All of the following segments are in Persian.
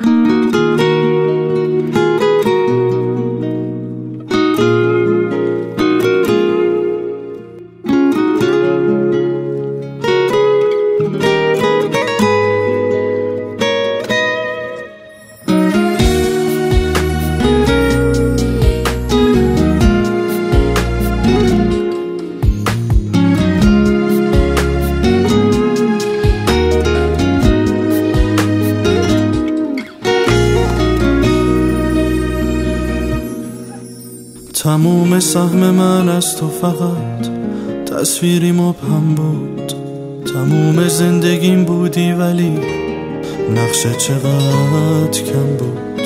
تموم سهم من از تو فقط تصویری مبهم بود. تموم زندگیم بودی ولی نقش چقدر کم بود.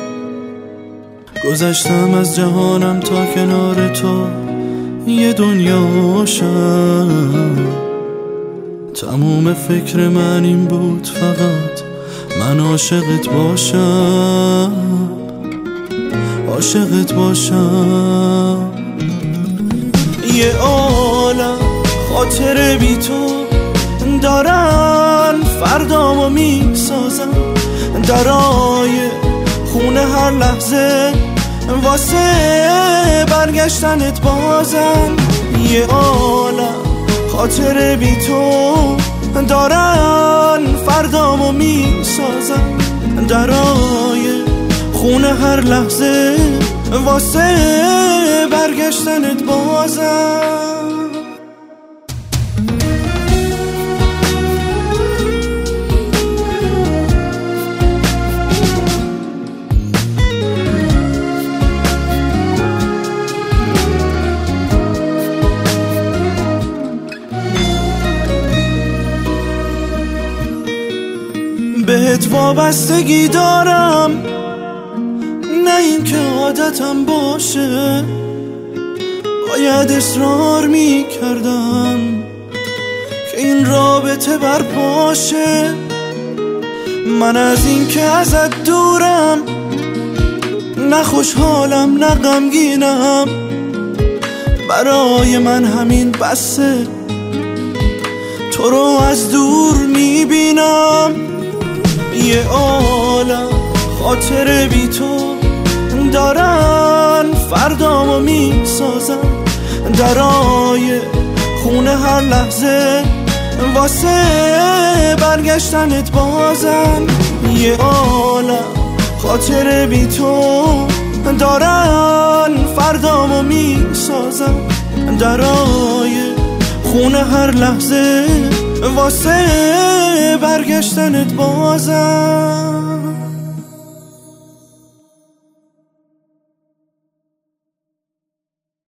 گذشتم از جهانم تا کنار تو یه دنیا شم. تموم فکر من این بود فقط من عاشقت باشم، عاشقت باشم. یه عالم خاطر بی تو دارن فردامو می سازن، درای خونه هر لحظه واسه برگشتنت بازن. یه عالم خاطر بی تو دارن فردامو می سازن، درای خونه هر لحظه واسه برگشتنت بازم. بهت وابستگی دارم، نه این که عادتم باشه. باید اصرار می کردم که این رابطه برپاشه. من از این که ازت دورم نه خوشحالم نه غمگینم، برای من همین بسه تو رو از دور می بینم. یه عالم خاطر بی تو دارن فردامو می سازن، درای خونه هر لحظه واسه برگشتنت بازن. یه عالم خاطر بی تو دارن فردامو می سازن، درای خونه هر لحظه واسه برگشتنت بازن.